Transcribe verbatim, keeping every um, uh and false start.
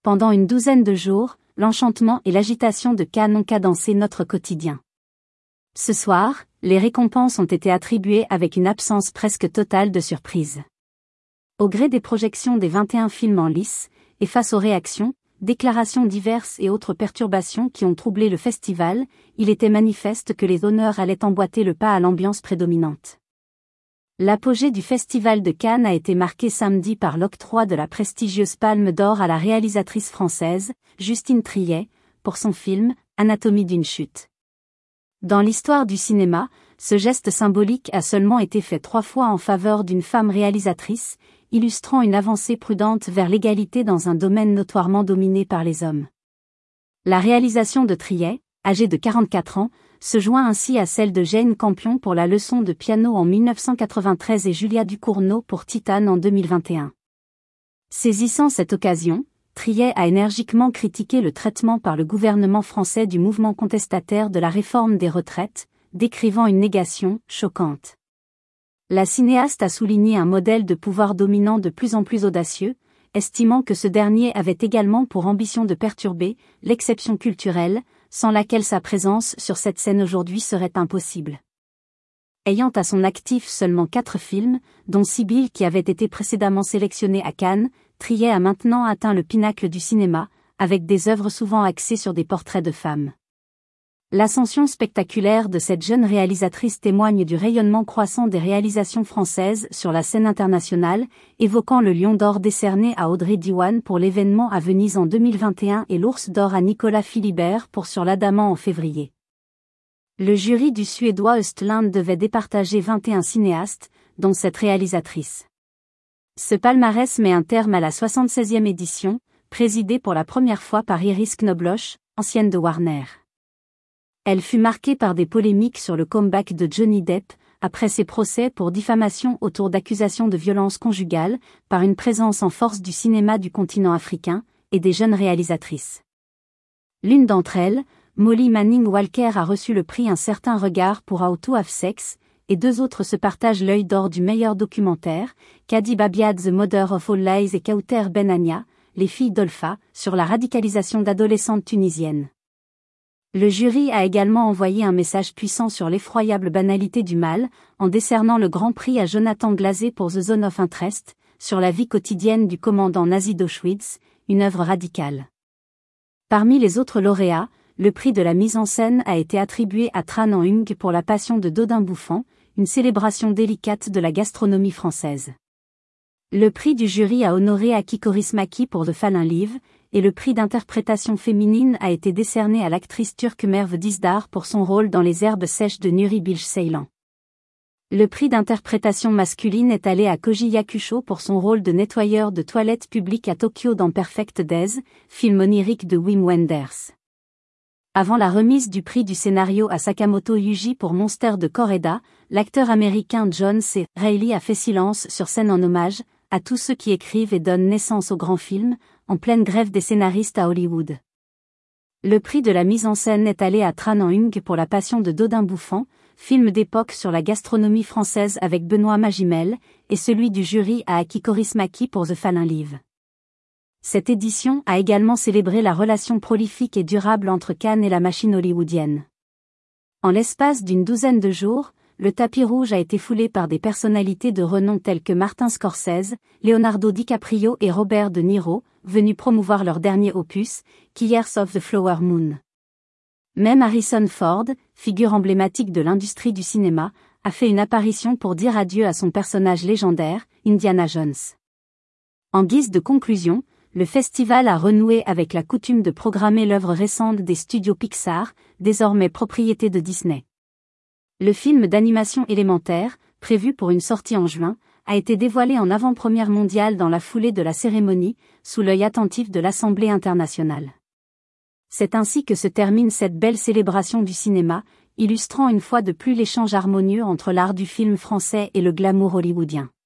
Pendant une douzaine de jours, l'enchantement et l'agitation de Cannes ont cadencé notre quotidien. Ce soir, les récompenses ont été attribuées avec une absence presque totale de surprise. Au gré des projections des vingt et un films en lice, et face aux réactions, déclarations diverses et autres perturbations qui ont troublé le festival, il était manifeste que les honneurs allaient emboîter le pas à l'ambiance prédominante. L'apogée du Festival de Cannes a été marqué samedi par l'octroi de la prestigieuse Palme d'Or à la réalisatrice française, Justine Triet, pour son film « Anatomie d'une chute ». Dans l'histoire du cinéma, ce geste symbolique a seulement été fait trois fois en faveur d'une femme réalisatrice, illustrant une avancée prudente vers l'égalité dans un domaine notoirement dominé par les hommes. La réalisation de Triet, âgée de quarante-quatre ans, se joint ainsi à celle de Jane Campion pour La leçon de piano en mille neuf cent quatre-vingt-treize et Julia Ducournau pour Titane en deux mille vingt et un. Saisissant cette occasion, Triet a énergiquement critiqué le traitement par le gouvernement français du mouvement contestataire de la réforme des retraites, décrivant une négation choquante. La cinéaste a souligné un modèle de pouvoir dominant de plus en plus audacieux, estimant que ce dernier avait également pour ambition de perturber l'exception culturelle, sans laquelle sa présence sur cette scène aujourd'hui serait impossible. Ayant à son actif seulement quatre films, dont Sibylle qui avait été précédemment sélectionné à Cannes, Triet a maintenant atteint le pinacle du cinéma, avec des œuvres souvent axées sur des portraits de femmes. L'ascension spectaculaire de cette jeune réalisatrice témoigne du rayonnement croissant des réalisations françaises sur la scène internationale, évoquant le Lion d'Or décerné à Audrey Diwan pour l'événement à Venise en deux mille vingt et un et l'Ours d'Or à Nicolas Philibert pour Sur l'Adamant en février. Le jury du Suédois Östland devait départager vingt et un cinéastes, dont cette réalisatrice. Ce palmarès met un terme à la soixante-seizième édition, présidée pour la première fois par Iris Knobloch, ancienne de Warner. Elle fut marquée par des polémiques sur le comeback de Johnny Depp, après ses procès pour diffamation autour d'accusations de violence conjugale, par une présence en force du cinéma du continent africain, et des jeunes réalisatrices. L'une d'entre elles, Molly Manning Walker a reçu le prix Un certain regard pour How to Have Sex, et deux autres se partagent l'œil d'or du meilleur documentaire, Kadi Babiad The Mother of All Lies et Kauter Ben Ania, Les filles d'Olfa, sur la radicalisation d'adolescentes tunisiennes. Le jury a également envoyé un message puissant sur l'effroyable banalité du mal, en décernant le Grand Prix à Jonathan Glazer pour The Zone of Interest, sur la vie quotidienne du commandant nazi d'Auschwitz, une œuvre radicale. Parmi les autres lauréats, le prix de la mise en scène a été attribué à Tran Anh Hung pour La Passion de Dodin Bouffant, une célébration délicate de la gastronomie française. Le prix du jury a honoré Aki Kaurismäki pour The Fallen Leave, et le prix d'interprétation féminine a été décerné à l'actrice turque Merve Dizdar pour son rôle dans Les herbes sèches de Nuri Bilge Ceylan. Le prix d'interprétation masculine est allé à Koji Yakusho pour son rôle de nettoyeur de toilettes publiques à Tokyo dans Perfect Days, film onirique de Wim Wenders. Avant la remise du prix du scénario à Sakamoto Yuji pour Monster de Koreda, l'acteur américain John C. Reilly a fait silence sur scène en hommage à tous ceux qui écrivent et donnent naissance aux grands films, en pleine grève des scénaristes à Hollywood. Le prix de la mise en scène est allé à Tran Anh Hung pour La Passion de Dodin Bouffant, film d'époque sur la gastronomie française avec Benoît Magimel, et celui du jury à Aki Kaurismäki pour The Fallen Leave. Cette édition a également célébré la relation prolifique et durable entre Cannes et la machine hollywoodienne. En l'espace d'une douzaine de jours, le tapis rouge a été foulé par des personnalités de renom telles que Martin Scorsese, Leonardo DiCaprio et Robert De Niro, venus promouvoir leur dernier opus, Killers of the Flower Moon. Même Harrison Ford, figure emblématique de l'industrie du cinéma, a fait une apparition pour dire adieu à son personnage légendaire, Indiana Jones. En guise de conclusion, le festival a renoué avec la coutume de programmer l'œuvre récente des studios Pixar, désormais propriété de Disney. Le film d'animation élémentaire, prévu pour une sortie en juin, a été dévoilé en avant-première mondiale dans la foulée de la cérémonie, sous l'œil attentif de l'Assemblée internationale. C'est ainsi que se termine cette belle célébration du cinéma, illustrant une fois de plus l'échange harmonieux entre l'art du film français et le glamour hollywoodien.